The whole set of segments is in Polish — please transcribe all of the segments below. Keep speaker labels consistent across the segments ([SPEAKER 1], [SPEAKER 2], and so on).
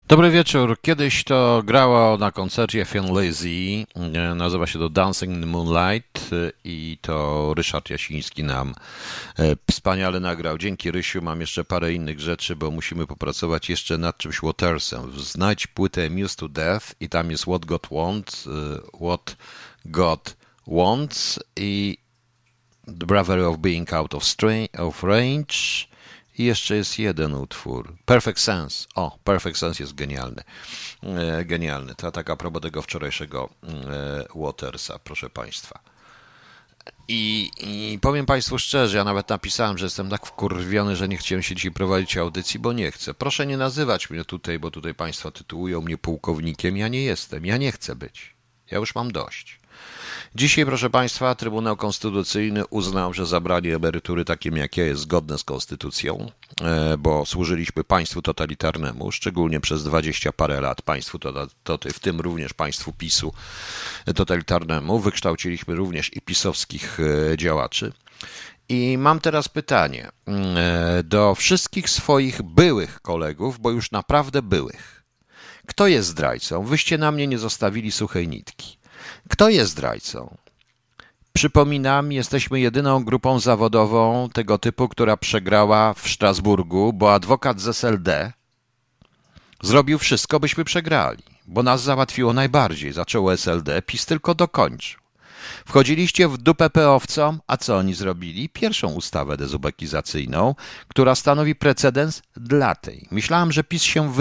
[SPEAKER 1] Dobry wieczór. Kiedyś to grało na koncercie Thin Lizzy, nazywa się to Dancing in the Moonlight i to Ryszard Jasiński nam wspaniale nagrał. Dzięki Rysiu mam jeszcze parę innych rzeczy, bo musimy popracować jeszcze nad czymś Watersem. Znajdź płytę Muse to Death i tam jest What God Wants i The Bravery of Being Out of Range. I jeszcze jest jeden utwór. Perfect Sense. O, Perfect Sense jest genialny. Genialny. To tak a propos tego wczorajszego Watersa, proszę Państwa. I powiem Państwu szczerze, ja nawet napisałem, że jestem tak wkurwiony, że nie chciałem się dzisiaj prowadzić audycji, bo nie chcę. Proszę nie nazywać mnie tutaj, bo tutaj Państwo tytułują mnie pułkownikiem. Ja nie jestem. Ja nie chcę być. Ja już mam dość. Dzisiaj, proszę Państwa, Trybunał Konstytucyjny uznał, że zabranie emerytury takim jak ja jest zgodne z konstytucją, bo służyliśmy państwu totalitarnemu, szczególnie przez 20 parę lat państwu, w tym również państwu PiS-u totalitarnemu. Wykształciliśmy również i pisowskich działaczy. I mam teraz pytanie do wszystkich swoich byłych kolegów, bo już naprawdę byłych. Kto jest zdrajcą? Wyście na mnie nie zostawili suchej nitki. Kto jest zdrajcą? Przypominam, jesteśmy jedyną grupą zawodową tego typu, która przegrała w Strasburgu, bo adwokat z SLD zrobił wszystko, byśmy przegrali, bo nas załatwiło najbardziej. Zaczęło SLD, PiS tylko dokończył. Wchodziliście w dupę peowcom, a co oni zrobili? Pierwszą ustawę dezubekizacyjną, która stanowi precedens dla tej. Myślałem, że PiS się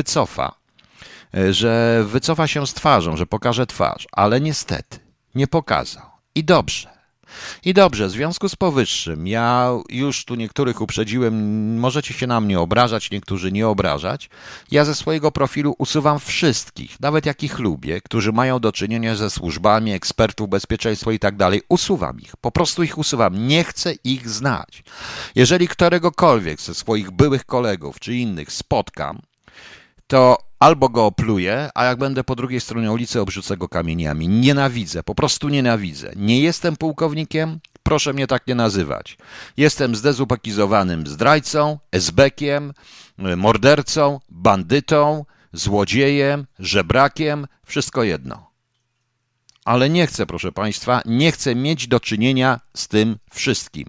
[SPEAKER 1] wycofa się z twarzą, że pokaże twarz, ale niestety nie pokazał. I dobrze. I dobrze, w związku z powyższym, ja już tu niektórych uprzedziłem, możecie się na mnie obrażać, niektórzy nie obrażać. Ja ze swojego profilu usuwam wszystkich, nawet jakich lubię, którzy mają do czynienia ze służbami, ekspertów, bezpieczeństwo i tak dalej. Usuwam ich, po prostu ich usuwam. Nie chcę ich znać. Jeżeli któregokolwiek ze swoich byłych kolegów czy innych spotkam, to albo go opluję, a jak będę po drugiej stronie ulicy, obrzucę go kamieniami. Nienawidzę, po prostu nienawidzę. Nie jestem pułkownikiem, proszę mnie tak nie nazywać. Jestem zdezubekizowanym zdrajcą, esbekiem, mordercą, bandytą, złodziejem, żebrakiem, wszystko jedno. Ale nie chcę, proszę Państwa, nie chcę mieć do czynienia z tym wszystkim.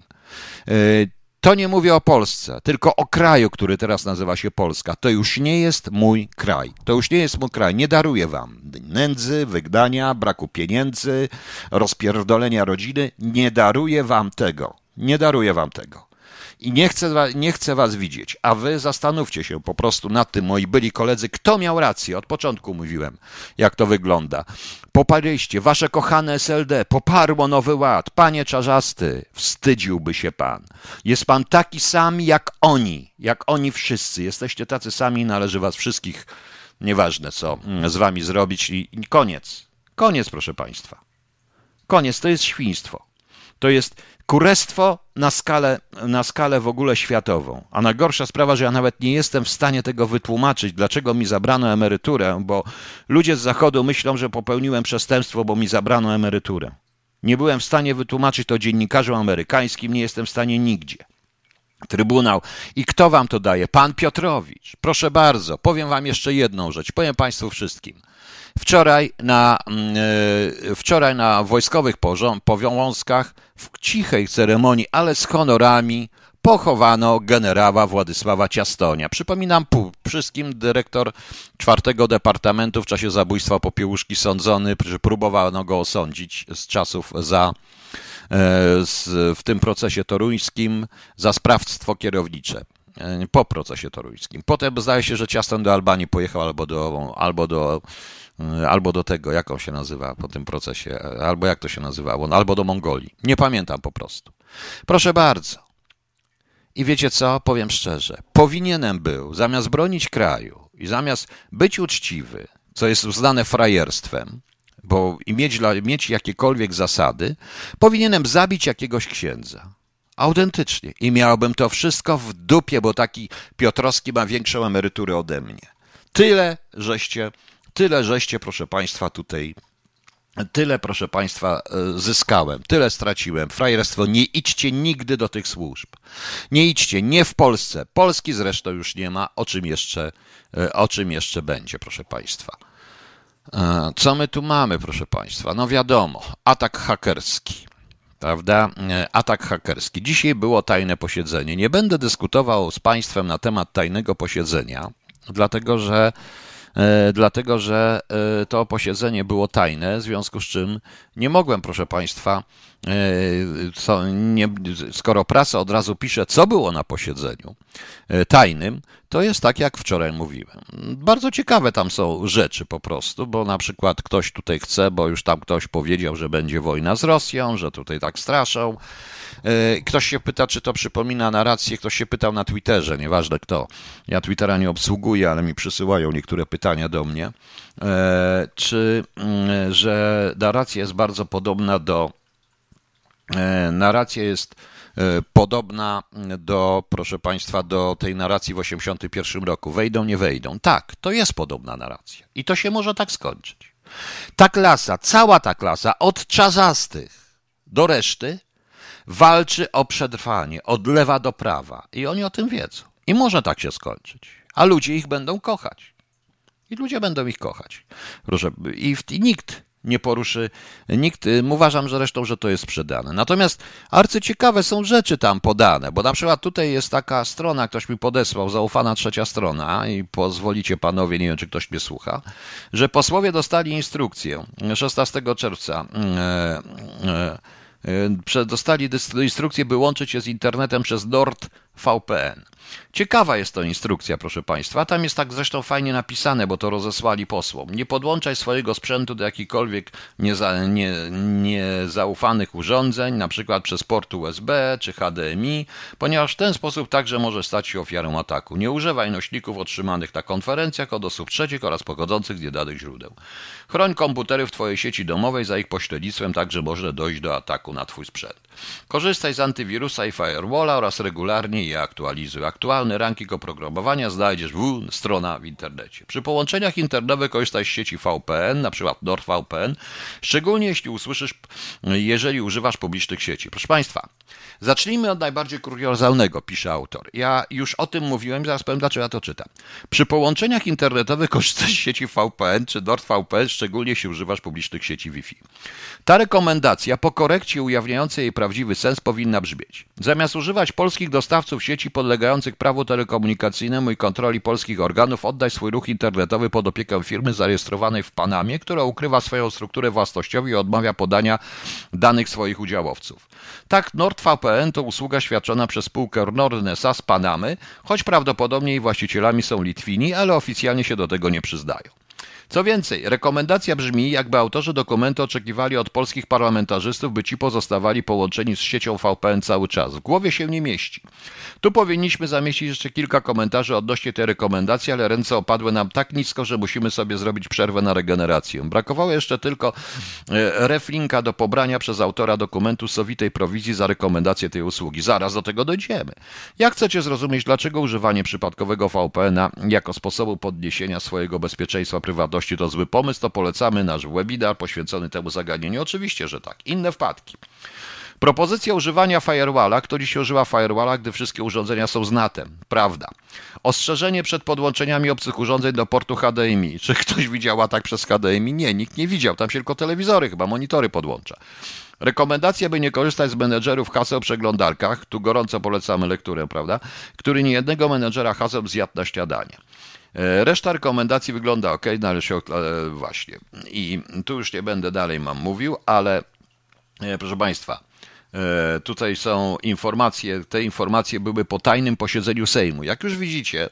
[SPEAKER 1] To nie mówię o Polsce, tylko o kraju, który teraz nazywa się Polska. To już nie jest mój kraj. To już nie jest mój kraj. Nie daruję wam nędzy, wygnania, braku pieniędzy, rozpierdolenia rodziny. Nie daruję wam tego. Nie daruję wam tego. I nie chcę was widzieć. A wy zastanówcie się po prostu nad tym, moi byli koledzy, kto miał rację. Od początku mówiłem, jak to wygląda. Poparliście, wasze kochane SLD, poparło Nowy Ład. Panie Czarzasty, wstydziłby się pan. Jest pan taki sam jak oni wszyscy. Jesteście tacy sami, należy was wszystkich, nieważne co, z wami zrobić i koniec. Koniec, proszę państwa. Koniec, to jest świństwo. To jest kurestwo na skalę w ogóle światową. A najgorsza sprawa, że ja nawet nie jestem w stanie tego wytłumaczyć, dlaczego mi zabrano emeryturę, bo ludzie z Zachodu myślą, że popełniłem przestępstwo, bo mi zabrano emeryturę. Nie byłem w stanie wytłumaczyć to dziennikarzom amerykańskim, nie jestem w stanie nigdzie. Trybunał. I kto wam to daje? Pan Piotrowicz. Proszę bardzo, powiem wam jeszcze jedną rzecz. Powiem państwu wszystkim. Wczoraj na wojskowych powązkach w cichej ceremonii, ale z honorami pochowano generała Władysława Ciastonia. Przypominam wszystkim, dyrektor 4 Departamentu w czasie zabójstwa Popiełuszki sądzony, próbowano go osądzić z czasów w tym procesie toruńskim za sprawstwo kierownicze. Po procesie toruńskim. Potem zdaje się, że Ciaston do Albanii pojechał albo do tego, jak on się nazywa po tym procesie, albo jak to się nazywało, albo do Mongolii. Nie pamiętam po prostu. Proszę bardzo. I wiecie co? Powiem szczerze. Powinienem był, zamiast bronić kraju i zamiast być uczciwy, co jest uznane frajerstwem, bo i mieć jakiekolwiek zasady, powinienem zabić jakiegoś księdza. Autentycznie. I miałbym to wszystko w dupie, bo taki Piotrowski ma większą emeryturę ode mnie. Tyle żeście, proszę państwa, tutaj Tyle, proszę Państwa, zyskałem, tyle straciłem. Frajerstwo, nie idźcie nigdy do tych służb. Nie idźcie, nie w Polsce. Polski zresztą już nie ma, o czym jeszcze będzie, proszę Państwa. Co my tu mamy, proszę Państwa? No wiadomo, atak hakerski. Prawda? Atak hakerski. Dzisiaj było tajne posiedzenie. Nie będę dyskutował z Państwem na temat tajnego posiedzenia, dlatego że to posiedzenie było tajne, w związku z czym nie mogłem, proszę Państwa, skoro prasa od razu pisze, co było na posiedzeniu tajnym, to jest tak, jak wczoraj mówiłem. Bardzo ciekawe tam są rzeczy po prostu, bo na przykład ktoś tutaj chce, bo już tam ktoś powiedział, że będzie wojna z Rosją, że tutaj tak straszą. Ktoś się pyta, czy to przypomina narrację, ktoś się pytał na Twitterze, nieważne kto. Ja Twittera nie obsługuję, ale mi przysyłają niektóre pytania do mnie, że narracja jest bardzo podobna proszę Państwa, do tej narracji w 1981 roku. Wejdą, nie wejdą. Tak, to jest podobna narracja. I to się może tak skończyć. Ta klasa, cała ta klasa, od czarzastych do reszty, walczy o przetrwanie, od lewa do prawa. I oni o tym wiedzą. I może tak się skończyć. A ludzie ich będą kochać. I ludzie będą ich kochać. Proszę, i nikt nie poruszy, uważam, że zresztą, że to jest sprzedane. Natomiast arcyciekawe są rzeczy tam podane, bo na przykład tutaj jest taka strona, ktoś mi podesłał, zaufana trzecia strona i pozwolicie panowie, nie wiem, czy ktoś mnie słucha, że posłowie dostali instrukcję 16 czerwca, dostali instrukcję, by łączyć się z internetem przez NordVPN. Ciekawa jest to instrukcja, proszę Państwa. Tam jest tak zresztą fajnie napisane, bo to rozesłali posłom. Nie podłączaj swojego sprzętu do jakichkolwiek niezaufanych urządzeń, na przykład przez port USB czy HDMI, ponieważ w ten sposób także może stać się ofiarą ataku. Nie używaj nośników otrzymanych na konferencjach od osób trzecich oraz pochodzących z niedanych źródeł. Chroń komputery w Twojej sieci domowej, za ich pośrednictwem także może dojść do ataku na Twój sprzęt. Korzystaj z antywirusa i firewalla oraz regularnie je aktualizuj. Aktualny ranking oprogramowania znajdziesz strona w internecie. Przy połączeniach internetowych korzystaj z sieci VPN, np. NordVPN, szczególnie jeżeli używasz publicznych sieci. Proszę Państwa, zacznijmy od najbardziej kuriozalnego, pisze autor. Ja już o tym mówiłem, zaraz powiem, dlaczego ja to czytam. Przy połączeniach internetowych korzystaj z sieci VPN czy NordVPN, szczególnie jeśli używasz publicznych sieci Wi-Fi. Ta rekomendacja po korekcie ujawniającej jej prawdziwy sens powinna brzmieć. Zamiast używać polskich dostawców sieci podlegających prawu telekomunikacyjnemu i kontroli polskich organów, oddaj swój ruch internetowy pod opiekę firmy zarejestrowanej w Panamie, która ukrywa swoją strukturę własnościową i odmawia podania danych swoich udziałowców. Tak, NordVPN to usługa świadczona przez spółkę Nordnesa z Panamy, choć prawdopodobnie jej właścicielami są Litwini, ale oficjalnie się do tego nie przyznają. Co więcej, rekomendacja brzmi, jakby autorzy dokumentu oczekiwali od polskich parlamentarzystów, by ci pozostawali połączeni z siecią VPN cały czas. W głowie się nie mieści. Tu powinniśmy zamieścić jeszcze kilka komentarzy odnośnie tej rekomendacji, ale ręce opadły nam tak nisko, że musimy sobie zrobić przerwę na regenerację. Brakowało jeszcze tylko reflinka do pobrania przez autora dokumentu sowitej prowizji za rekomendację tej usługi. Zaraz do tego dojdziemy. Jak chcecie zrozumieć, dlaczego używanie przypadkowego VPN-a jako sposobu podniesienia swojego bezpieczeństwa prywatności to zły pomysł, to polecamy nasz webinar poświęcony temu zagadnieniu. Oczywiście, że tak. Inne wpadki. Propozycja używania firewalla. Kto dziś używa firewalla, gdy wszystkie urządzenia są z NAT-em? Prawda. Ostrzeżenie przed podłączeniami obcych urządzeń do portu HDMI. Czy ktoś widział atak przez HDMI? Nie, nikt nie widział. Tam się tylko telewizory, chyba monitory podłącza. Rekomendacja, by nie korzystać z menedżerów haseł w przeglądarkach. Tu gorąco polecamy lekturę, prawda? Który niejednego menedżera haseł zjadł na śniadanie. Reszta rekomendacji wygląda ok, no ale się właśnie. I tu już nie będę dalej mówił, ale proszę Państwa, tutaj są informacje, te informacje były po tajnym posiedzeniu Sejmu. Jak już widzicie,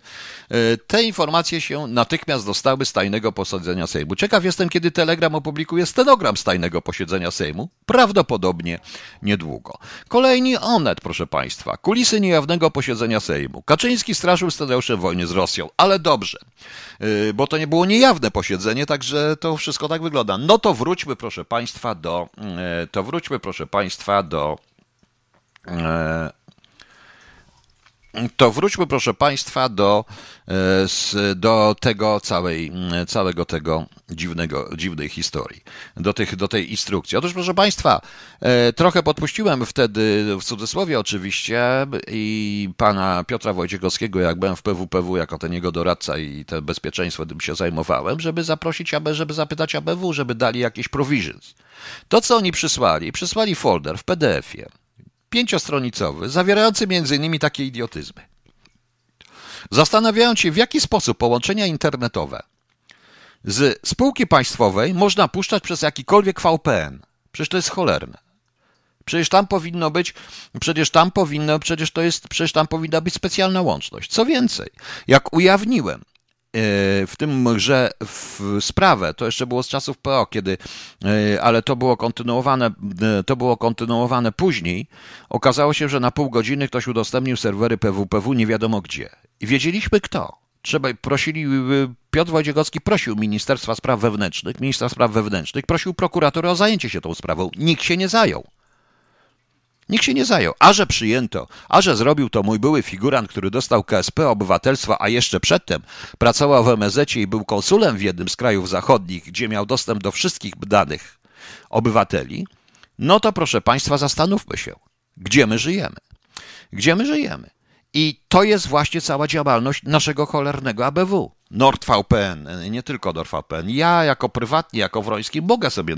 [SPEAKER 1] te informacje się natychmiast dostały z tajnego posiedzenia Sejmu. Ciekaw jestem, kiedy Telegram opublikuje stenogram z tajnego posiedzenia Sejmu. Prawdopodobnie niedługo. Kolejny Onet, proszę Państwa. Kulisy niejawnego posiedzenia Sejmu. Kaczyński straszył scenariuszem wojny z Rosją, ale dobrze, bo to nie było niejawne posiedzenie, także to wszystko tak wygląda. No to wróćmy, proszę Państwa, To wróćmy, proszę Państwa, do tego całego tego dziwnej historii, do tej instrukcji. Otóż, proszę Państwa, trochę podpuściłem wtedy, w cudzysłowie oczywiście, i pana Piotra Wojciechowskiego, jak byłem w PWPW, jako ten jego doradca i te bezpieczeństwo tym się zajmowałem, żeby zaprosić żeby zapytać ABW, żeby dali jakieś provisions. To, co oni przysłali folder w PDF-ie, 5-stronicowy, zawierający m.in. takie idiotyzmy. Zastanawiając się, w jaki sposób połączenia internetowe z spółki państwowej można puszczać przez jakikolwiek VPN. Przecież to jest cholerne. Przecież tam powinna być specjalna łączność. Co więcej, jak ujawniłem że w sprawę, to jeszcze było z czasów PO, ale to było kontynuowane później, okazało się, że na pół godziny ktoś udostępnił serwery PWPW nie wiadomo gdzie. I wiedzieliśmy kto. Piotr Wojciechowski prosił Ministra Spraw Wewnętrznych, prosił prokuratury o zajęcie się tą sprawą. Nikt się nie zajął. A że przyjęto, a że zrobił to mój były figurant, który dostał KSP obywatelstwa, a jeszcze przedtem pracował w MSZ-cie i był konsulem w jednym z krajów zachodnich, gdzie miał dostęp do wszystkich danych obywateli, no to proszę Państwa, zastanówmy się, gdzie my żyjemy. I to jest właśnie cała działalność naszego cholernego ABW. NordVPN, nie tylko NordVPN. Ja jako prywatnie, jako Wroński mogę sobie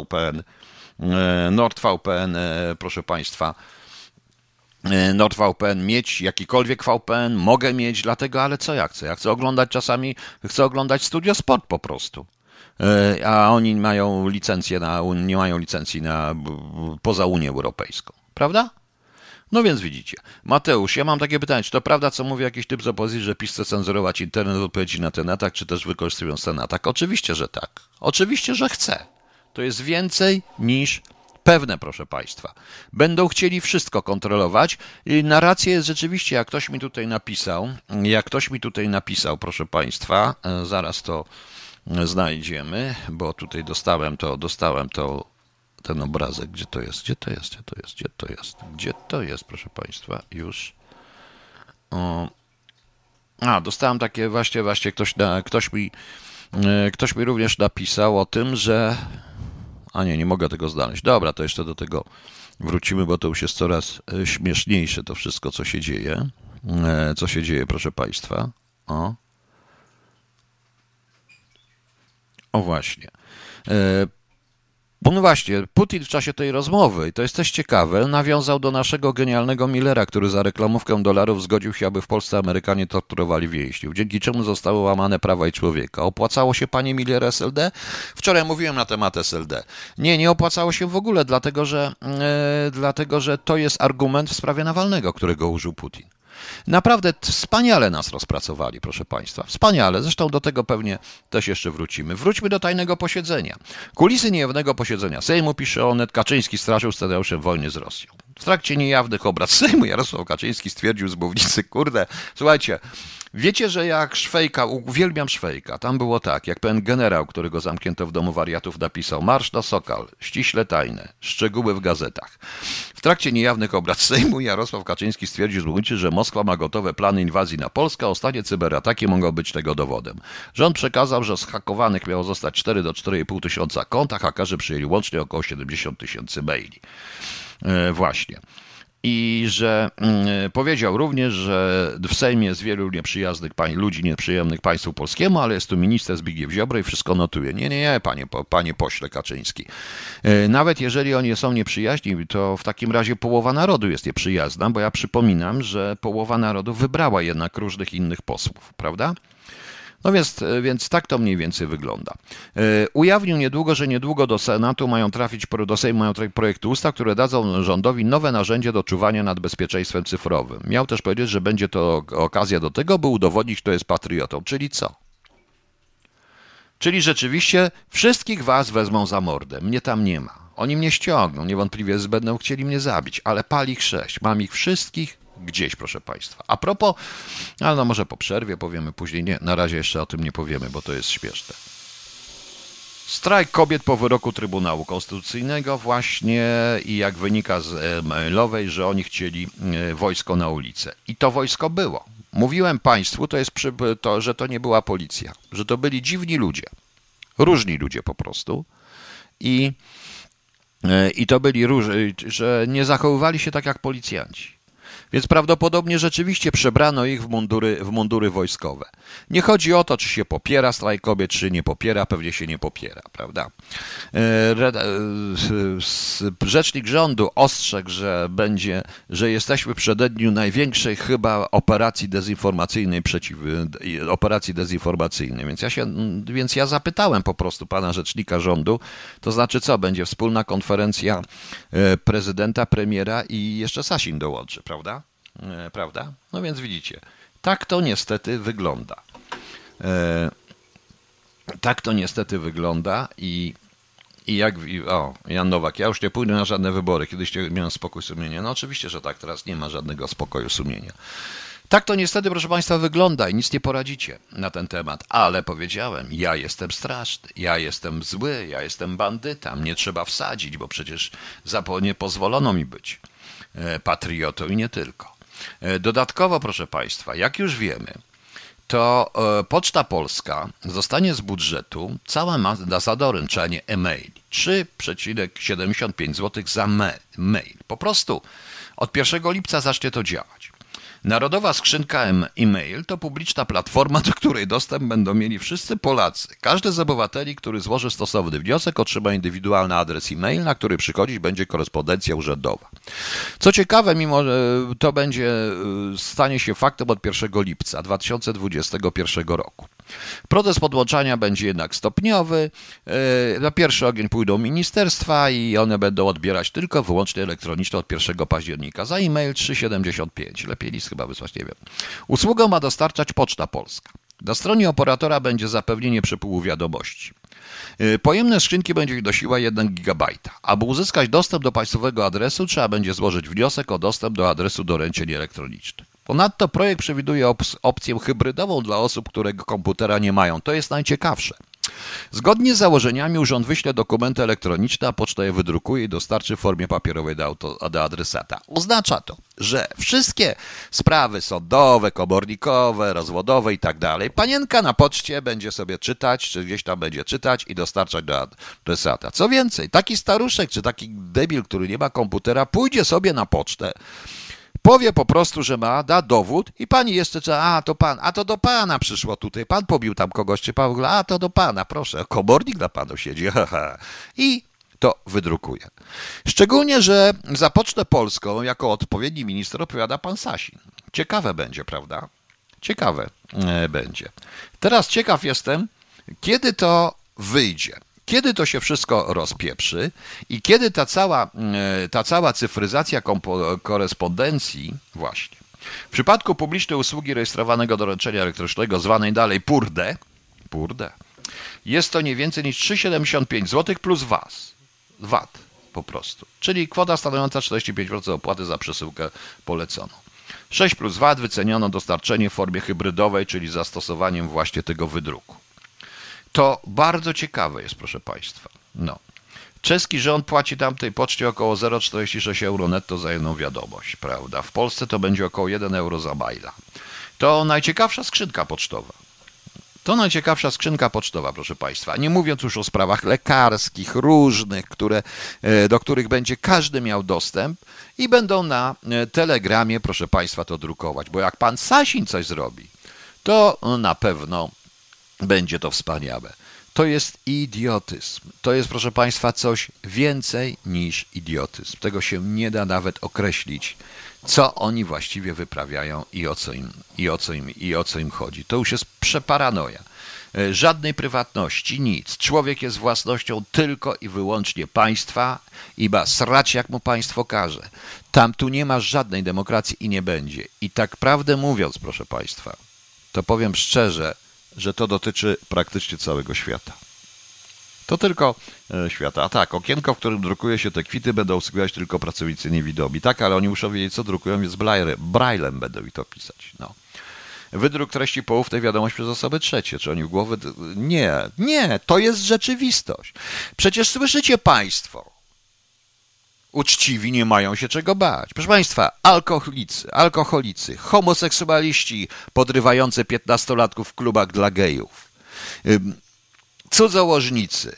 [SPEAKER 1] NordVPN, proszę Państwa, NordVPN mieć, jakikolwiek VPN mogę mieć, dlatego, ale co ja chcę? Ja chcę oglądać czasami, Studio Sport po prostu. A oni nie mają licencji poza Unię Europejską, prawda? No więc widzicie. Mateusz, ja mam takie pytanie, czy to prawda, co mówi jakiś typ z opozycji, że PiS chce cenzurować internet w odpowiedzi na ten atak, czy też wykorzystując ten atak? Oczywiście, że tak. Oczywiście, że chce. To jest więcej niż pewne, proszę Państwa. Będą chcieli wszystko kontrolować. I narracja jest rzeczywiście, jak ktoś mi tutaj napisał, proszę Państwa, zaraz to znajdziemy, bo tutaj dostałem ten obrazek. Gdzie to jest, proszę Państwa, już. Dostałem takie właśnie ktoś mi również napisał o tym, że nie mogę tego znaleźć. Dobra, to jeszcze do tego wrócimy, bo to już jest coraz śmieszniejsze to wszystko, co się dzieje. Proszę Państwa. Właśnie. No właśnie, Putin w czasie tej rozmowy, i to jest też ciekawe, nawiązał do naszego genialnego Millera, który za reklamówkę dolarów zgodził się, aby w Polsce Amerykanie torturowali więźniów, dzięki czemu zostały łamane prawa i człowieka. Opłacało się, panie Miller, SLD? Wczoraj mówiłem na temat SLD. Nie opłacało się w ogóle, dlatego że to jest argument w sprawie Nawalnego, którego użył Putin. Naprawdę wspaniale nas rozpracowali, proszę Państwa. Wspaniale. Zresztą do tego pewnie też jeszcze wrócimy. Wróćmy do tajnego posiedzenia. Kulisy niejawnego posiedzenia Sejmu, pisze Onet, Kaczyński straszył scenariuszem wojny z Rosją. W trakcie niejawnych obrad Sejmu Jarosław Kaczyński stwierdził z mównicy, wiecie, że jak Szwejka, uwielbiam Szwejka, tam było tak, jak pewien generał, którego zamknięto w domu wariatów, napisał: marsz na Sokal, ściśle tajne, szczegóły w gazetach. W trakcie niejawnych obrad Sejmu Jarosław Kaczyński stwierdził z mównicy, że Moskwa ma gotowe plany inwazji na Polskę, a ostatnie cyberataki mogą być tego dowodem. Rząd przekazał, że zhakowanych miało zostać 4 do 4,5 tysiąca kont, a hakerzy przyjęli łącznie około 70 000 maili. Właśnie. I że powiedział również, że w Sejmie jest wielu ludzi nieprzyjemnych państwu polskiemu, ale jest tu minister Zbigniew Ziobro i wszystko notuje. Nie, panie pośle Kaczyński. Nawet jeżeli oni są nieprzyjaźni, to w takim razie połowa narodu jest nieprzyjazna, bo ja przypominam, że połowa narodu wybrała jednak różnych innych posłów, prawda? No więc tak to mniej więcej wygląda. Ujawnił że niedługo do Senatu do Sejmu mają trafić projekty ustaw, które dadzą rządowi nowe narzędzie do czuwania nad bezpieczeństwem cyfrowym. Miał też powiedzieć, że będzie to okazja do tego, by udowodnić, kto jest patriotą. Czyli co? Czyli rzeczywiście wszystkich was wezmą za mordę. Mnie tam nie ma. Oni mnie ściągną. Niewątpliwie będą chcieli mnie zabić, ale pal ich 6. Mam ich wszystkich gdzieś, proszę Państwa. A propos, ale może po przerwie powiemy później. Nie, na razie jeszcze o tym nie powiemy, bo to jest śmieszne. Strajk kobiet po wyroku Trybunału Konstytucyjnego właśnie i jak wynika z mailowej, że oni chcieli wojsko na ulicę. I to wojsko było. Mówiłem państwu, że to nie była policja, że to byli dziwni ludzie, różni ludzie po prostu i to byli że nie zachowywali się tak jak policjanci. Więc prawdopodobnie rzeczywiście przebrano ich w mundury wojskowe. Nie chodzi o to, czy się popiera strajk kobiet, czy nie popiera, pewnie się nie popiera, prawda? Rzecznik rządu ostrzegł, że jesteśmy w przededniu największej chyba operacji dezinformacyjnej więc ja zapytałem po prostu pana rzecznika rządu, to znaczy co, będzie wspólna konferencja prezydenta, premiera i jeszcze Sasin dołączy, prawda? Prawda? No więc widzicie, tak to niestety wygląda. Tak to niestety wygląda i Jan Nowak, ja już nie pójdę na żadne wybory, kiedyś miałem spokój sumienia. No oczywiście, że tak, teraz nie ma żadnego spokoju sumienia. Tak to niestety, proszę państwa, wygląda i nic nie poradzicie na ten temat, ale powiedziałem, ja jestem straszny, ja jestem zły, ja jestem bandyta, mnie trzeba wsadzić, bo przecież nie pozwolono mi być patriotą i nie tylko. Dodatkowo, proszę państwa, jak już wiemy, to Poczta Polska zostanie z budżetu cała masa doręczanie e-maili. 3,75 zł za mail. Po prostu od 1 lipca zacznie to działać. Narodowa skrzynka e-mail to publiczna platforma, do której dostęp będą mieli wszyscy Polacy. Każdy z obywateli, który złoży stosowny wniosek, otrzyma indywidualny adres e-mail, na który przychodzić będzie korespondencja urzędowa. Co ciekawe, mimo że to stanie się faktem od 1 lipca 2021 roku. Proces podłączania będzie jednak stopniowy. Na pierwszy ogień pójdą ministerstwa i one będą odbierać tylko wyłącznie elektronicznie od 1 października. Za e-mail 3,75. Lepiej list chyba wysłać, nie wiem. Usługę ma dostarczać Poczta Polska. Na stronie operatora będzie zapewnienie przepływu wiadomości. Pojemność skrzynki będzie wynosiła 1 GB. Aby uzyskać dostęp do państwowego adresu, trzeba będzie złożyć wniosek o dostęp do adresu doręczeń elektronicznych. Ponadto projekt przewiduje opcję hybrydową dla osób, które komputera nie mają. To jest najciekawsze. Zgodnie z założeniami urząd wyśle dokumenty elektroniczne, a poczta je wydrukuje i dostarczy w formie papierowej do adresata. Oznacza to, że wszystkie sprawy sądowe, komornikowe, rozwodowe i tak dalej, panienka na poczcie będzie sobie czytać, czy gdzieś tam będzie czytać i dostarczać do adresata. Co więcej, taki staruszek, czy taki debil, który nie ma komputera, pójdzie sobie na pocztę, powie po prostu, że da dowód i pani jeszcze, to do pana przyszło tutaj, pan pobił tam kogoś, czy pan, to do pana, proszę, komornik dla panu siedzi, i to wydrukuje. Szczególnie, że za Pocztę Polską jako odpowiedni minister odpowiada pan Sasin. Ciekawe będzie, prawda? Ciekawe będzie. Teraz ciekaw jestem, kiedy to wyjdzie. Kiedy to się wszystko rozpieprzy i kiedy ta cała cyfryzacja korespondencji właśnie. W przypadku publicznej usługi rejestrowanego doręczenia elektronicznego, zwanej dalej PURDE, jest to nie więcej niż 3,75 zł plus VAT po prostu, czyli kwota stanowiąca 45% opłaty za przesyłkę poleconą. 6 plus VAT wyceniono dostarczenie w formie hybrydowej, czyli zastosowaniem właśnie tego wydruku. To bardzo ciekawe jest, proszę państwa. No. Czeski rząd płaci tamtej poczcie około 0,46 euro netto za jedną wiadomość, prawda? W Polsce to będzie około 1 euro za maila. To najciekawsza skrzynka pocztowa. Proszę państwa. Nie mówiąc już o sprawach lekarskich, różnych, do których będzie każdy miał dostęp i będą na Telegramie, proszę państwa, to drukować. Bo jak pan Sasin coś zrobi, to na pewno będzie to wspaniałe. To jest idiotyzm. To jest, proszę państwa, coś więcej niż idiotyzm. Tego się nie da nawet określić, co oni właściwie wyprawiają i o co im chodzi. To już jest przeparanoja. Żadnej prywatności, nic. Człowiek jest własnością tylko i wyłącznie państwa i ma srać, jak mu państwo każe. Tu nie ma żadnej demokracji i nie będzie. I tak prawdę mówiąc, proszę państwa, to powiem szczerze, że to dotyczy praktycznie całego świata. To tylko świata. A tak, okienko, w którym drukuje się te kwity, będą obsługiwać tylko pracownicy niewidomi. Tak, ale oni muszą wiedzieć, co drukują, więc braillem będą i to pisać. No. Wydruk treści poufnej wiadomość przez osoby trzecie. Czy oni w głowie... Nie, to jest rzeczywistość. Przecież słyszycie państwo, uczciwi nie mają się czego bać. Proszę państwa, alkoholicy, homoseksualiści podrywający 15-latków w klubach dla gejów, cudzołożnicy,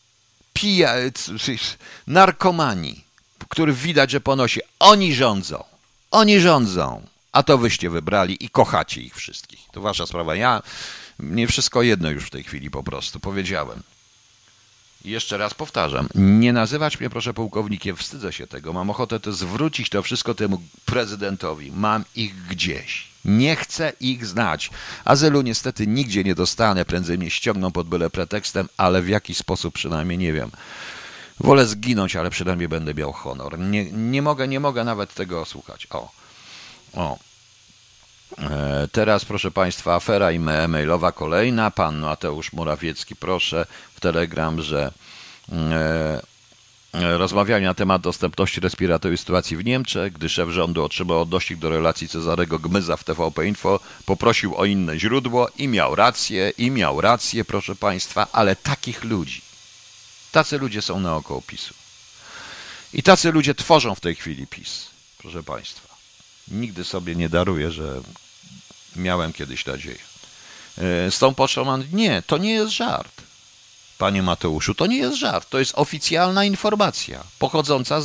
[SPEAKER 1] narkomani, których widać, że ponosi, oni rządzą, a to wyście wybrali i kochacie ich wszystkich. To wasza sprawa. Mnie wszystko jedno już w tej chwili po prostu, powiedziałem. I jeszcze raz powtarzam, nie nazywać mnie proszę pułkownikiem, wstydzę się tego, mam ochotę to zwrócić to wszystko temu prezydentowi, mam ich gdzieś, nie chcę ich znać, azylu niestety nigdzie nie dostanę, prędzej mnie ściągną pod byle pretekstem, ale w jakiś sposób przynajmniej nie wiem. Wolę zginąć, ale przynajmniej będę miał honor. Nie mogę nawet tego słuchać. Teraz, proszę państwa, afera e-mailowa kolejna. Pan Mateusz Morawiecki, proszę w Telegram, że rozmawiali na temat dostępności respiratorów i sytuacji w Niemczech, gdy szef rządu otrzymał odnośnik do relacji Cezarego Gmyza w TVP Info, poprosił o inne źródło i miał rację, proszę państwa, ale takich ludzi, tacy ludzie są naokoło PiS-u. I tacy ludzie tworzą w tej chwili PiS, proszę państwa. Nigdy sobie nie daruję, że miałem kiedyś nadzieję. Z tą pocztą, nie, to nie jest żart. Panie Mateuszu, to nie jest żart. To jest oficjalna informacja, pochodząca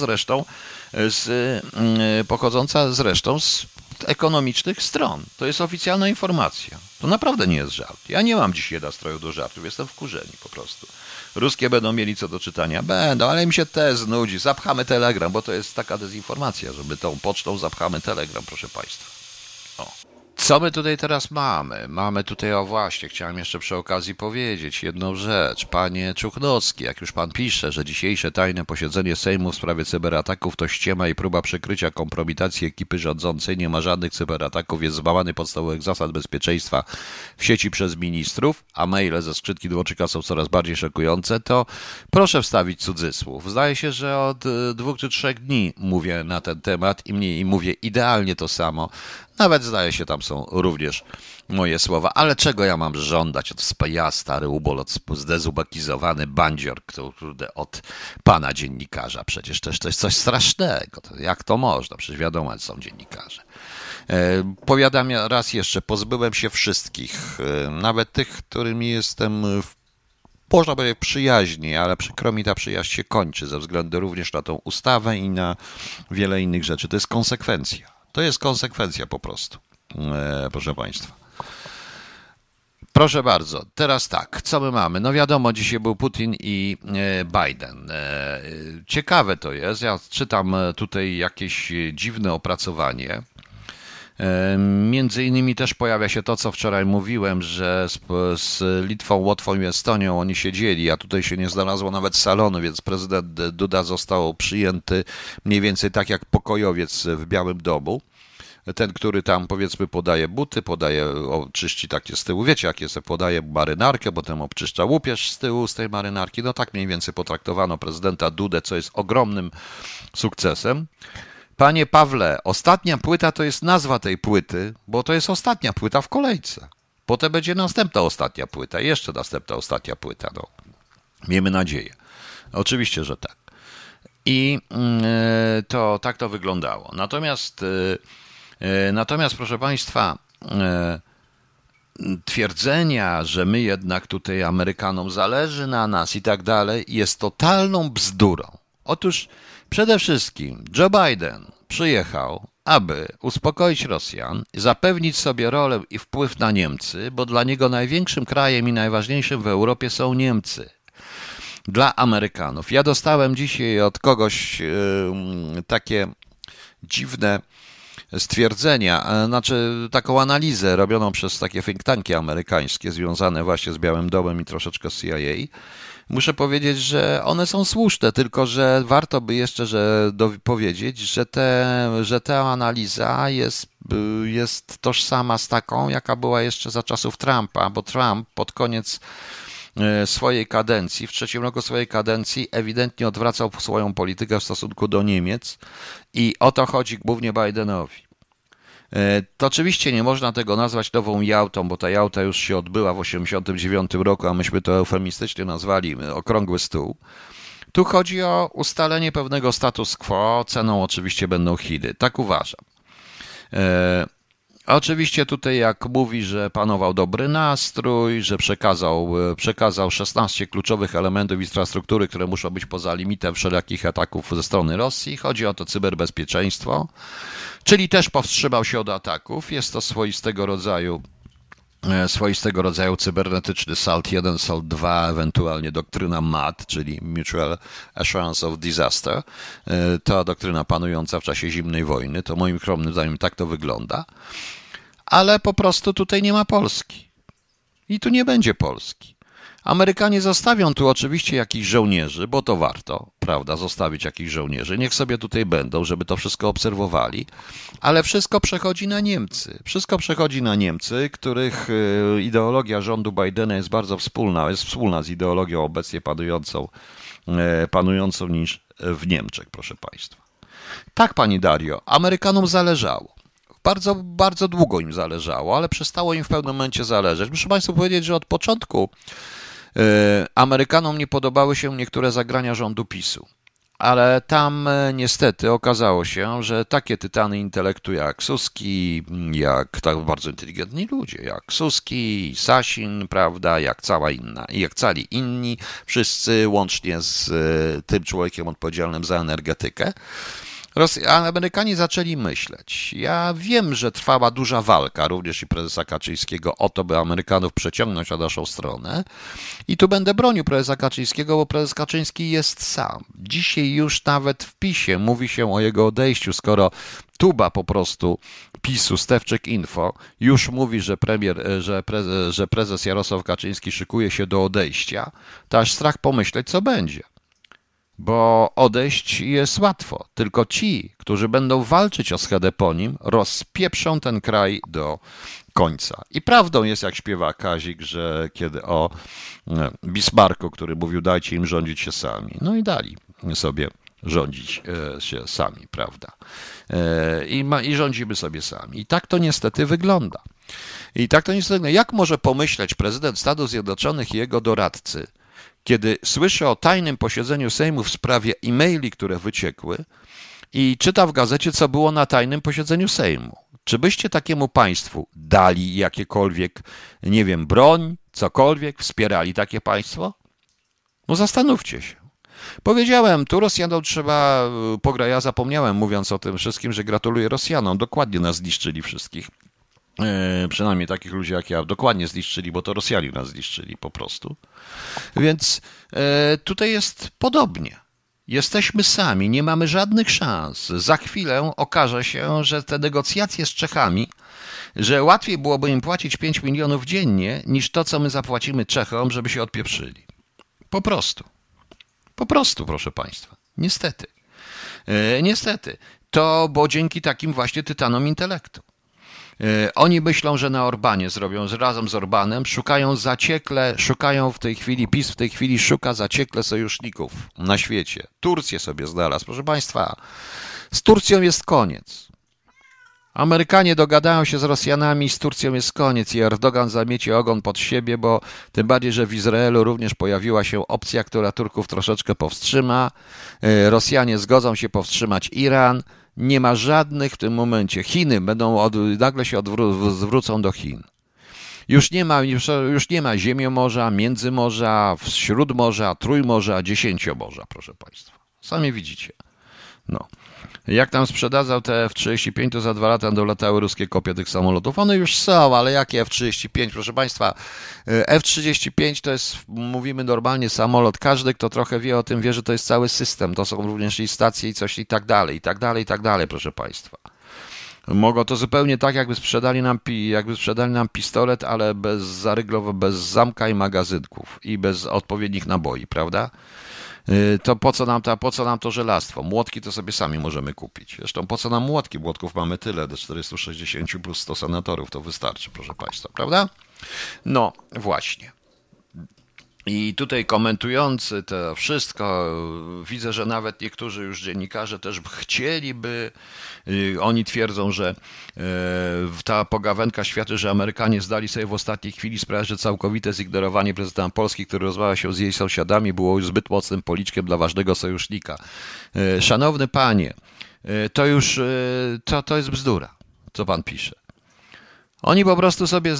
[SPEAKER 1] zresztą z ekonomicznych stron. To jest oficjalna informacja. To naprawdę nie jest żart. Ja nie mam dzisiaj nastroju do żartów, jestem wkurzeni po prostu. Ruskie będą mieli co do czytania. Będą, ale im się też znudzi. Zapchamy Telegram, bo to jest taka dezinformacja, żeby tą pocztą zapchamy Telegram, proszę państwa. Co my tutaj teraz mamy? Mamy tutaj, właśnie, chciałem jeszcze przy okazji powiedzieć jedną rzecz. Panie Czuchnowski, jak już pan pisze, że dzisiejsze tajne posiedzenie Sejmu w sprawie cyberataków to ściema i próba przykrycia kompromitacji ekipy rządzącej, nie ma żadnych cyberataków, jest złamany podstawowych zasad bezpieczeństwa w sieci przez ministrów, a maile ze skrzynki Dworczyka są coraz bardziej szokujące, to proszę wstawić cudzysłów. Zdaje się, że od 2 czy 3 dni mówię na ten temat i mówię idealnie to samo. Nawet zdaje się, tam są również moje słowa. Ale czego ja mam żądać ja, stary ubol, zdezubakizowany bandzior, od pana dziennikarza? Przecież też to jest coś strasznego. Jak to można? Przecież wiadomo, że są dziennikarze. Powiadam raz jeszcze, pozbyłem się wszystkich, nawet tych, którymi jestem można powiedzieć przyjaźni, ale przykro mi, ta przyjaźń się kończy ze względu również na tą ustawę i na wiele innych rzeczy. To jest konsekwencja. To jest konsekwencja po prostu, proszę państwa. Proszę bardzo, teraz tak, co my mamy? No wiadomo, dzisiaj był Putin i Biden. Ciekawe to jest, ja czytam tutaj jakieś dziwne opracowanie. Między innymi też pojawia się to, co wczoraj mówiłem, że z Litwą, Łotwą i Estonią oni siedzieli, a tutaj się nie znalazło nawet salonu, więc prezydent Duda został przyjęty mniej więcej tak jak pokojowiec w Białym Domu. Ten, który tam powiedzmy podaje buty, czyści takie z tyłu, wiecie jakie se podaje marynarkę, potem obczyszcza łupież z tyłu z tej marynarki. No tak mniej więcej potraktowano prezydenta Dudę, co jest ogromnym sukcesem. Panie Pawle, ostatnia płyta to jest nazwa tej płyty, bo to jest ostatnia płyta w kolejce. Potem będzie następna ostatnia płyta, jeszcze następna ostatnia płyta. No. Miejmy nadzieję. Oczywiście, że tak. I to tak to wyglądało. Natomiast, proszę państwa, twierdzenia, że my jednak tutaj Amerykanom zależy na nas i tak dalej, jest totalną bzdurą. Otóż przede wszystkim Joe Biden przyjechał, aby uspokoić Rosjan, zapewnić sobie rolę i wpływ na Niemcy, bo dla niego największym krajem i najważniejszym w Europie są Niemcy. Dla Amerykanów. Ja dostałem dzisiaj od kogoś takie dziwne stwierdzenia, znaczy taką analizę robioną przez takie think tanki amerykańskie związane właśnie z Białym Domem i troszeczkę z CIA. Muszę powiedzieć, że one są słuszne, tylko że warto by jeszcze powiedzieć, że ta analiza jest tożsama z taką, jaka była jeszcze za czasów Trumpa, bo Trump pod koniec swojej kadencji, w 3. roku swojej kadencji ewidentnie odwracał swoją politykę w stosunku do Niemiec i o to chodzi głównie Bidenowi. To oczywiście nie można tego nazwać nową Jałtą, bo ta Jałta już się odbyła w 1989 roku, a myśmy to eufemistycznie nazwali okrągły stół. Tu chodzi o ustalenie pewnego status quo, ceną oczywiście będą Chiny. Tak uważam. Oczywiście tutaj jak mówi, że panował dobry nastrój, że przekazał 16 kluczowych elementów infrastruktury, które muszą być poza limitem wszelakich ataków ze strony Rosji. Chodzi o to cyberbezpieczeństwo, czyli też powstrzymał się od ataków. Jest to swoistego rodzaju cybernetyczny SALT 1, SALT 2, ewentualnie doktryna MAD, czyli Mutual Assurance of Disaster. Ta doktryna panująca w czasie zimnej wojny, to moim skromnym zdaniem tak to wygląda. Ale po prostu tutaj nie ma Polski. I tu nie będzie Polski. Amerykanie zostawią tu oczywiście jakichś żołnierzy, bo to warto, prawda, zostawić jakichś żołnierzy. Niech sobie tutaj będą, żeby to wszystko obserwowali, ale wszystko przechodzi na Niemcy. Wszystko przechodzi na Niemcy, których ideologia rządu Bidena jest bardzo jest wspólna z ideologią obecnie panującą niż w Niemczech, proszę Państwa. Tak, Pani Dario, Amerykanom zależało. Bardzo, bardzo długo im zależało, ale przestało im w pewnym momencie zależeć. Muszę Państwu powiedzieć, że od początku Amerykanom nie podobały się niektóre zagrania rządu PiS-u. Ale tam niestety okazało się, że takie tytany intelektu jak Suski, jak tak bardzo inteligentni ludzie, jak Suski, Sasin, prawda, jak cali inni, wszyscy łącznie z tym człowiekiem odpowiedzialnym za energetykę, Amerykanie zaczęli myśleć. Ja wiem, że trwała duża walka, również i prezesa Kaczyńskiego, o to, by Amerykanów przeciągnąć na naszą stronę. I tu będę bronił prezesa Kaczyńskiego, bo prezes Kaczyński jest sam. Dzisiaj już nawet w PiS-ie mówi się o jego odejściu, skoro tuba po prostu PiS-u, Stefczyk Info, już mówi, że prezes Jarosław Kaczyński szykuje się do odejścia, to aż strach pomyśleć, co będzie. Bo odejść jest łatwo, tylko ci, którzy będą walczyć o schedę po nim, rozpieprzą ten kraj do końca. I prawdą jest, jak śpiewa Kazik, że kiedy o Bismarcku, który mówił, dajcie im rządzić się sami. No i dali sobie rządzić się sami, prawda? I rządzimy sobie sami. I tak to niestety wygląda. Jak może pomyśleć prezydent Stanów Zjednoczonych i jego doradcy, kiedy słyszy o tajnym posiedzeniu Sejmu w sprawie e-maili, które wyciekły i czyta w gazecie, co było na tajnym posiedzeniu Sejmu? Czy byście takiemu państwu dali jakiekolwiek, nie wiem, broń, cokolwiek, wspierali takie państwo? No zastanówcie się. Powiedziałem, tu Rosjanom trzeba ja zapomniałem, mówiąc o tym wszystkim, że gratuluję Rosjanom. Dokładnie nas zniszczyli wszystkich. Przynajmniej takich ludzi jak ja dokładnie zniszczyli, bo to Rosjanie nas zniszczyli po prostu. Więc tutaj jest podobnie. Jesteśmy sami, nie mamy żadnych szans. Za chwilę okaże się, że te negocjacje z Czechami, że łatwiej byłoby im płacić 5 milionów dziennie, niż to, co my zapłacimy Czechom, żeby się odpieprzyli. Po prostu. Po prostu, proszę Państwa. Niestety. Niestety. To bo dzięki takim właśnie tytanom intelektu. Oni myślą, że na Orbanie zrobią, razem z Orbanem, szukają w tej chwili, PiS w tej chwili szuka zaciekle sojuszników na świecie. Turcję sobie znalazł. Proszę Państwa, z Turcją jest koniec. Amerykanie dogadają się z Rosjanami, z Turcją jest koniec i Erdogan zamieci ogon pod siebie, bo tym bardziej, że w Izraelu również pojawiła się opcja, która Turków troszeczkę powstrzyma. Rosjanie zgodzą się powstrzymać Iran. Nie ma żadnych w tym momencie. Chiny nagle się zwrócą do Chin. Już nie ma ziemiomorza, międzymorza, śródmorza, trójmorza, dziesięciomorza, proszę Państwa. Sami widzicie. No. Jak tam sprzedadzał te F-35, to za 2 lata dolatały ruskie kopie tych samolotów. One już są, ale jakie F-35? Proszę Państwa, F-35 to jest, mówimy normalnie, samolot. Każdy, kto trochę wie o tym, wie, że to jest cały system. To są również i stacje i coś i tak dalej, i tak dalej, i tak dalej, proszę Państwa. Mogą to zupełnie tak, jakby sprzedali nam pistolet, ale bez zamka i magazynków i bez odpowiednich naboi, prawda? To po co nam to żelastwo? Młotki to sobie sami możemy kupić. Zresztą po co nam młotki? Młotków mamy tyle, do 460 plus 100 senatorów to wystarczy, proszę Państwa, prawda? No, właśnie. I tutaj komentujący to wszystko, widzę, że nawet niektórzy już dziennikarze też chcieliby, oni twierdzą, że ta pogawędka świadczy, że Amerykanie zdali sobie w ostatniej chwili sprawę, że całkowite zignorowanie prezydenta Polski, który rozmawia się z jej sąsiadami, było już zbyt mocnym policzkiem dla ważnego sojusznika. Szanowny panie, to już to jest bzdura, co pan pisze. Oni po prostu sobie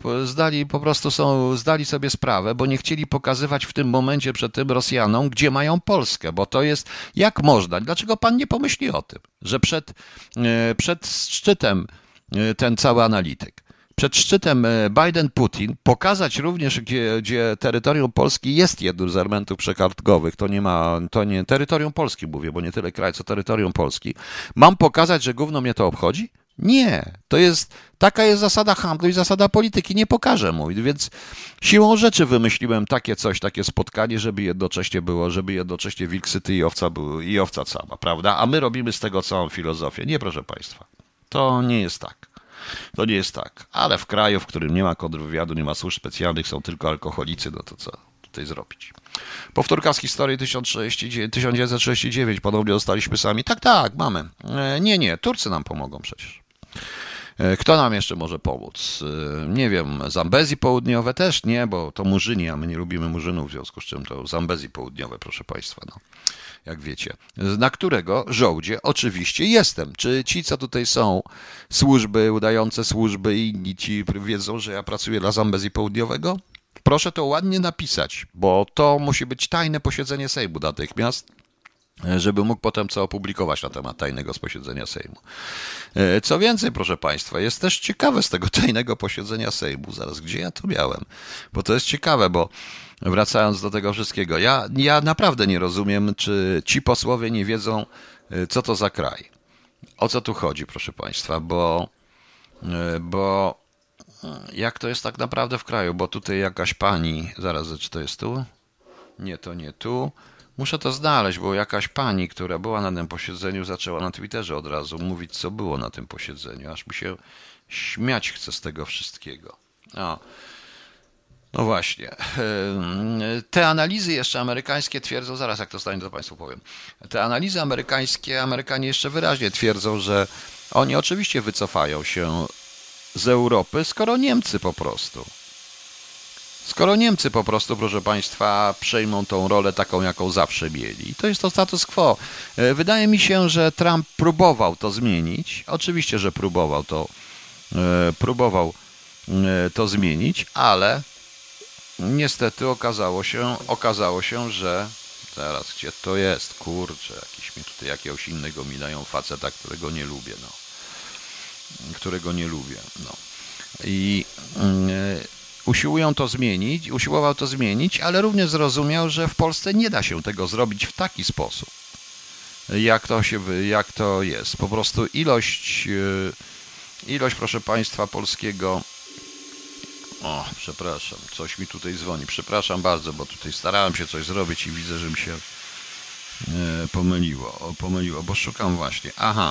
[SPEAKER 1] zdali sobie sprawę, bo nie chcieli pokazywać w tym momencie przed tym Rosjanom, gdzie mają Polskę, bo to jest, jak można, dlaczego pan nie pomyśli o tym, że przed szczytem ten cały analityk, przed szczytem Biden-Putin pokazać również, gdzie terytorium Polski jest jednym z elementów przetargowych, to nie terytorium Polski mówię, bo nie tyle kraj, co terytorium Polski, mam pokazać, że gówno mnie to obchodzi? Nie, taka jest zasada handlu i zasada polityki, nie pokażę mu, więc siłą rzeczy wymyśliłem takie spotkanie, żeby jednocześnie wilk syty i owca cała, prawda? A my robimy z tego całą filozofię. Nie, proszę państwa, to nie jest tak. To nie jest tak, ale w kraju, w którym nie ma kontrwywiadu, nie ma służb specjalnych, są tylko alkoholicy, no to co tutaj zrobić? Powtórka z historii 1939, ponownie zostaliśmy sami. Tak, mamy. Nie, Turcy nam pomogą przecież. Kto nam jeszcze może pomóc? Nie wiem, Zambezji Południowe też nie, bo to Murzyni, a my nie lubimy Murzynów, w związku z czym to Zambezji Południowe, proszę państwa, no. Jak wiecie, na którego żołdzie oczywiście jestem. Czy ci, co tutaj są, służby, udające służby i inni ci wiedzą, że ja pracuję dla Zambezji Południowego? Proszę to ładnie napisać, bo to musi być tajne posiedzenie Sejmu natychmiast, żeby mógł potem co opublikować na temat tajnego posiedzenia Sejmu. Co więcej, proszę państwa, jest też ciekawe z tego tajnego posiedzenia Sejmu, zaraz gdzie ja to miałem, bo to jest ciekawe, bo wracając do tego wszystkiego, ja naprawdę nie rozumiem, czy ci posłowie nie wiedzą, co to za kraj. O co tu chodzi, proszę państwa, bo jak to jest tak naprawdę w kraju, bo tutaj jakaś pani, zaraz, czy to jest tu? Nie, to nie tu. Muszę to znaleźć, bo jakaś pani, która była na tym posiedzeniu, zaczęła na Twitterze od razu mówić, co było na tym posiedzeniu, aż mi się śmiać chce z tego wszystkiego. No właśnie. Te analizy jeszcze amerykańskie twierdzą, zaraz jak to stanie, to państwu powiem. Te analizy amerykańskie, Amerykanie jeszcze wyraźnie twierdzą, że oni oczywiście wycofają się z Europy, skoro Niemcy po prostu, proszę państwa, przejmą tą rolę taką, jaką zawsze mieli. I to jest to status quo. Wydaje mi się, że Trump próbował to zmienić. Oczywiście, że próbował to zmienić, ale niestety okazało się, że teraz gdzie to jest? Kurczę, jakiś mi tutaj jakiegoś innego minają faceta, którego nie lubię, no. I usiłował to zmienić, ale również zrozumiał, że w Polsce nie da się tego zrobić w taki sposób, jak to jest. Po prostu ilość, proszę państwa, polskiego... O, przepraszam, coś mi tutaj dzwoni. Przepraszam bardzo, bo tutaj starałem się coś zrobić i widzę, że mi się pomyliło, bo szukam właśnie. Aha,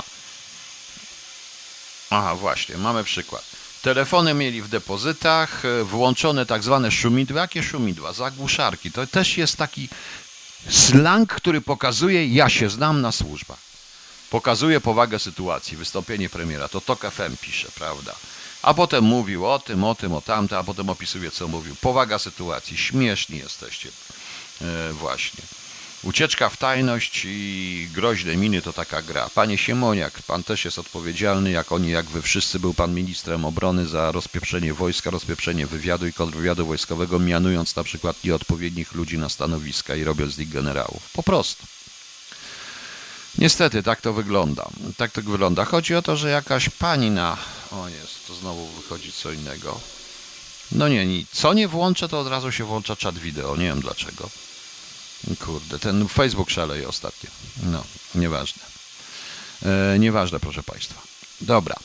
[SPEAKER 1] właśnie, mamy przykład. Telefony mieli w depozytach, włączone tak zwane szumidła. Jakie szumidła? Zagłuszarki. To też jest taki slang, który pokazuje, ja się znam na służbach. Pokazuje powagę sytuacji. Wystąpienie premiera. To TOK FM pisze, prawda? A potem mówił o tym, o tamte, a potem opisuje, co mówił. Powaga sytuacji. Śmieszni jesteście. Właśnie. Ucieczka w tajność i groźne miny to taka gra. Panie Siemoniak, pan też jest odpowiedzialny, jak wy wszyscy, był pan ministrem obrony za rozpieprzenie wojska, rozpieprzenie wywiadu i kontrwywiadu wojskowego, mianując na przykład nieodpowiednich ludzi na stanowiska i robiąc z nich generałów. Po prostu. Niestety, tak to wygląda. Chodzi o to, że jakaś pani to znowu wychodzi co innego. No nie, co nie włączę, to od razu się włącza czat wideo, nie wiem dlaczego. Kurde, ten Facebook szaleje ostatnio. No, nieważne. Nieważne, proszę państwa. Dobra.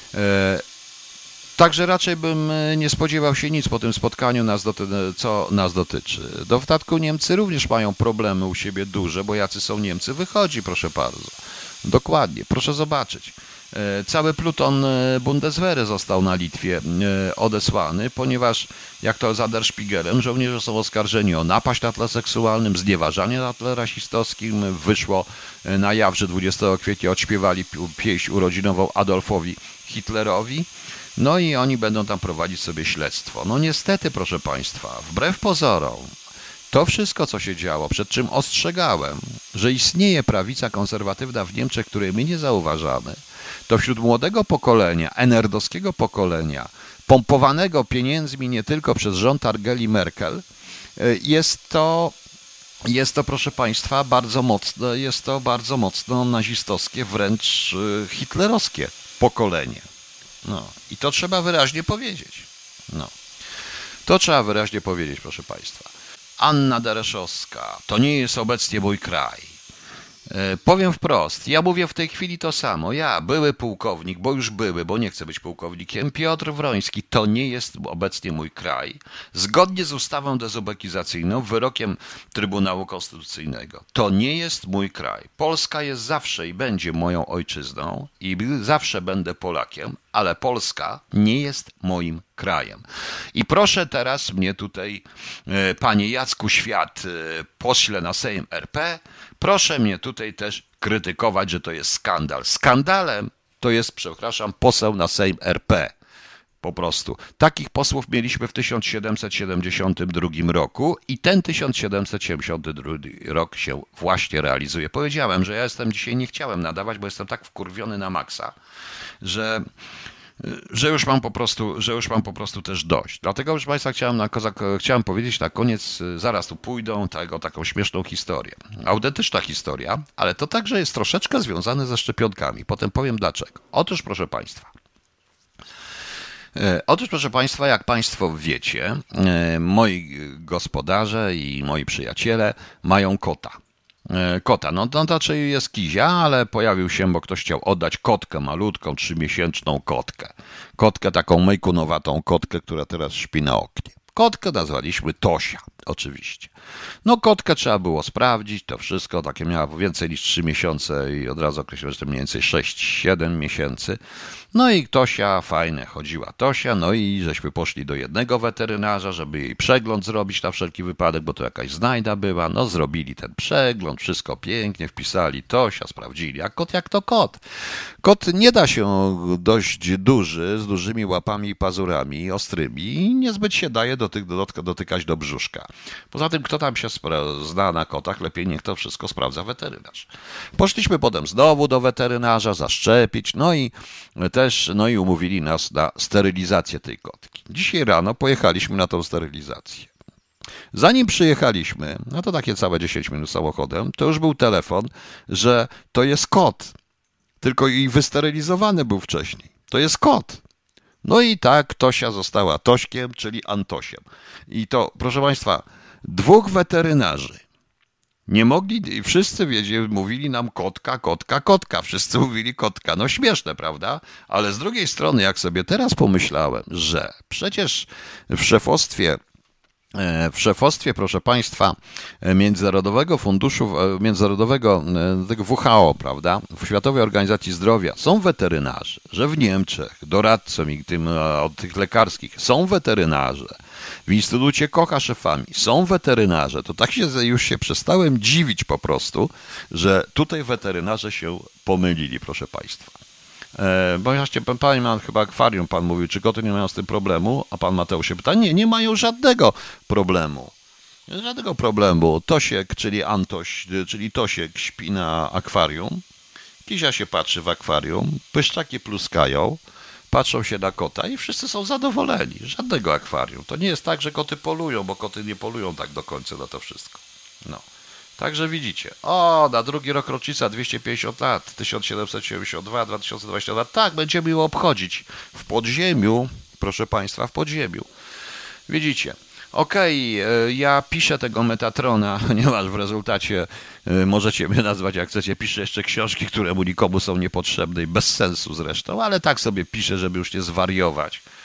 [SPEAKER 1] Także raczej bym nie spodziewał się nic po tym spotkaniu, co nas dotyczy. W dodatku Niemcy również mają problemy u siebie duże, bo jacy są Niemcy? Wychodzi, proszę bardzo. Dokładnie, proszę zobaczyć. Cały pluton Bundeswehry został na Litwie odesłany, ponieważ, jak to za Der Spiegelem, żołnierze są oskarżeni o napaść na tle seksualnym, znieważanie na tle rasistowskim. Wyszło na jaw, że 20 kwietnia odśpiewali pieśń urodzinową Adolfowi Hitlerowi. No i oni będą tam prowadzić sobie śledztwo. No niestety, proszę Państwa, wbrew pozorom, to wszystko, co się działo, przed czym ostrzegałem, że istnieje prawica konserwatywna w Niemczech, której my nie zauważamy, to wśród młodego pokolenia, enerdowskiego pokolenia, pompowanego pieniędzmi nie tylko przez rząd Angeli Merkel, jest to, proszę Państwa, bardzo mocno nazistowskie, wręcz hitlerowskie pokolenie. No i to trzeba wyraźnie powiedzieć. No. To trzeba wyraźnie powiedzieć, proszę Państwa. Anna Dereszowska, to nie jest obecnie mój kraj. Powiem wprost, ja mówię w tej chwili to samo. Ja, były pułkownik, bo nie chcę być pułkownikiem, Piotr Wroński, to nie jest obecnie mój kraj. Zgodnie z ustawą dezubekizacyjną, wyrokiem Trybunału Konstytucyjnego, to nie jest mój kraj. Polska jest zawsze i będzie moją ojczyzną i zawsze będę Polakiem, ale Polska nie jest moim krajem. I proszę teraz mnie tutaj, panie Jacku Świat, pośle na Sejm RP, proszę mnie tutaj też krytykować, że to jest skandal. Skandalem to jest, przepraszam, poseł na Sejm RP. Po prostu. Takich posłów mieliśmy w 1772 roku i ten 1772 rok się właśnie realizuje. Powiedziałem, że ja jestem dzisiaj, nie chciałem nadawać, bo jestem tak wkurwiony na maksa, że już mam po prostu też dość. Dlatego, proszę Państwa, chciałem powiedzieć na koniec, zaraz tu pójdą, taką śmieszną historię. Autentyczna historia, ale to także jest troszeczkę związane ze szczepionkami. Potem powiem dlaczego. Otóż, proszę Państwa, jak Państwo wiecie, moi gospodarze i moi przyjaciele mają kota. No to raczej jest kizia, ale pojawił się, bo ktoś chciał oddać kotkę malutką, 3-miesięczną kotkę. Kotkę taką mejkunowatą kotkę, która teraz śpi na oknie. Kotkę nazwaliśmy Tosia, oczywiście. No kotkę trzeba było sprawdzić, to wszystko, takie miała więcej niż 3 miesiące i od razu określiłem, że to mniej więcej 6-7 miesięcy. No i Tosia, fajnie chodziła Tosia, no i żeśmy poszli do jednego weterynarza, żeby jej przegląd zrobić na wszelki wypadek, bo to jakaś znajda była. No zrobili ten przegląd, wszystko pięknie, wpisali Tosia, sprawdzili, a kot jak to kot. Kot nie da się dość duży, z dużymi łapami i pazurami ostrymi i niezbyt się daje dotykać do brzuszka. Poza tym, kto tam się zna na kotach, lepiej niech to wszystko sprawdza weterynarz. Poszliśmy potem znowu do weterynarza zaszczepić, no i umówili nas na sterylizację tej kotki. Dzisiaj rano pojechaliśmy na tą sterylizację. Zanim przyjechaliśmy, no to takie całe 10 minut samochodem, to już był telefon, że to jest kot. Tylko i wysterylizowany był wcześniej. To jest kot. No i tak Tosia została Tośkiem, czyli Antosiem. I to, proszę Państwa, 2 weterynarzy nie mogli, wszyscy mówili nam kotka, wszyscy mówili kotka. No śmieszne, prawda? Ale z drugiej strony, jak sobie teraz pomyślałem, że przecież w szefostwie, proszę Państwa, Międzynarodowego tego WHO, prawda, w Światowej Organizacji Zdrowia są weterynarze, że w Niemczech doradcą i od tych lekarskich są weterynarze, w Instytucie Kocha szefami są weterynarze, to tak już się przestałem dziwić po prostu, że tutaj weterynarze się pomylili, proszę Państwa. Bo właśnie pan chyba akwarium, pan mówił, czy koty nie mają z tym problemu, a pan Mateusz się pyta, nie mają żadnego problemu. Żadnego problemu. Tosiek, czyli Antoś, czyli Tosiek śpi na akwarium, Kizia się patrzy w akwarium, pyszczaki pluskają, patrzą się na kota i wszyscy są zadowoleni. Żadnego akwarium. To nie jest tak, że koty polują, bo koty nie polują tak do końca na to wszystko. No. Także widzicie, na drugi rok rocznica 250 lat, 1772, 2022, tak, będziemy ją obchodzić w podziemiu, proszę Państwa, w podziemiu. Widzicie, ja piszę tego Metatrona, ponieważ w rezultacie możecie mnie nazwać jak chcecie, piszę jeszcze książki, które nikomu są niepotrzebne i bez sensu zresztą, ale tak sobie piszę, żeby już nie zwariować.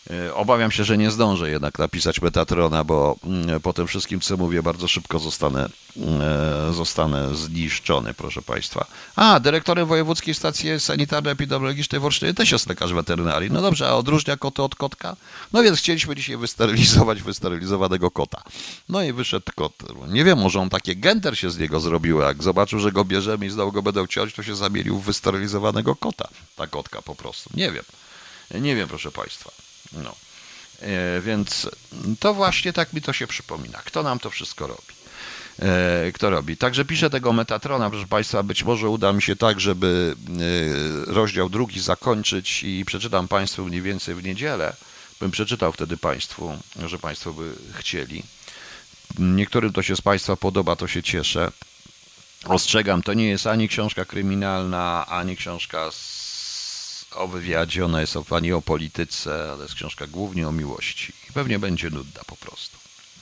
[SPEAKER 1] Obawiam się, że nie zdążę jednak napisać Metatrona, bo po tym wszystkim, co mówię, bardzo szybko zostanę zniszczony, proszę Państwa. Dyrektorem Wojewódzkiej Stacji Sanitarno-Epidemiologicznej w Olsztynie też jest lekarz weterynarii. No dobrze, a odróżnia koty od kotka? No więc chcieliśmy dzisiaj wysterylizować wysterylizowanego kota. No i wyszedł kot. Nie wiem, może on takie gender się z niego zrobił, jak zobaczył, że go bierzemy i znowu go będą ciąć, to się zamienił w wysterylizowanego kota. Ta kotka po prostu. Nie wiem. Nie wiem, proszę Państwa. No, więc to właśnie tak mi to się przypomina. Kto nam to wszystko robi? Kto robi? Także piszę tego Metatrona, proszę Państwa, być może uda mi się tak, żeby rozdział drugi zakończyć i przeczytam Państwu mniej więcej w niedzielę. Bym przeczytał wtedy Państwu, że Państwo by chcieli. Niektórym to się z Państwa podoba, to się cieszę. Ostrzegam, to nie jest ani książka kryminalna, ani książka o wywiadzie, ona jest ani o polityce, ale jest książka głównie o miłości. I pewnie będzie nudna po prostu.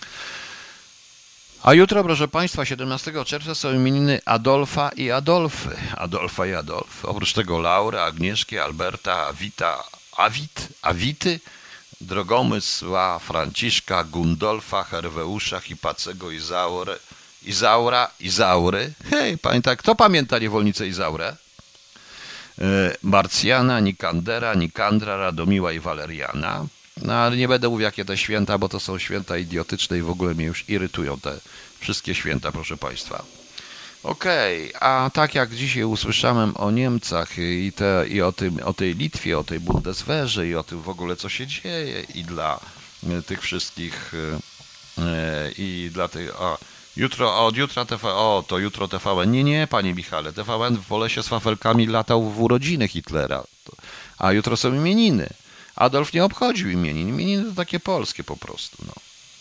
[SPEAKER 1] A jutro, proszę Państwa, 17 czerwca są imieniny Adolfa i Adolfy. Adolfa i Adolf. Oprócz tego Laury, Agnieszki, Alberta, Awity, Drogomysła, Franciszka, Gundolfa, Herweusza, Hipacego, Izaury. Hej, pamięta, kto pamięta niewolnicę Izaurę? Marcjana, Nikandera, Nikandra, Radomiła i Waleriana. No ale nie będę mówił, jakie te święta, bo to są święta idiotyczne i w ogóle mnie już irytują te wszystkie święta, proszę Państwa. Okej, a tak jak dzisiaj usłyszałem o Niemcach i o tej Litwie, o tej Bundeswehrze i o tym w ogóle, co się dzieje i dla tych wszystkich i dla tych... Od jutra to jutro TVN. Nie, panie Michale, TVN w Wolesie z wafelkami latał w urodziny Hitlera. A jutro są imieniny. Adolf nie obchodził imienin. Imieniny to takie polskie po prostu. No.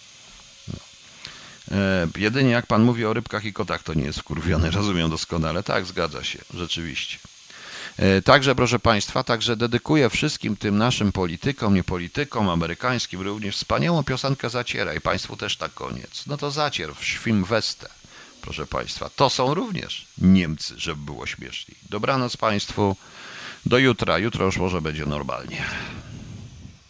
[SPEAKER 1] Jedynie jak pan mówi o rybkach i kotach, to nie jest wkurwiony. Rozumiem doskonale. Tak, zgadza się. Rzeczywiście. Także, proszę Państwa, także dedykuję wszystkim tym naszym politykom, nie politykom, amerykańskim również wspaniałą piosenkę Zaciera i Państwu też na koniec. No to Zacier w Schwimmweste, proszę Państwa. To są również Niemcy, żeby było śmieszniej. Dobranoc Państwu. Do jutra. Jutro już może będzie normalnie.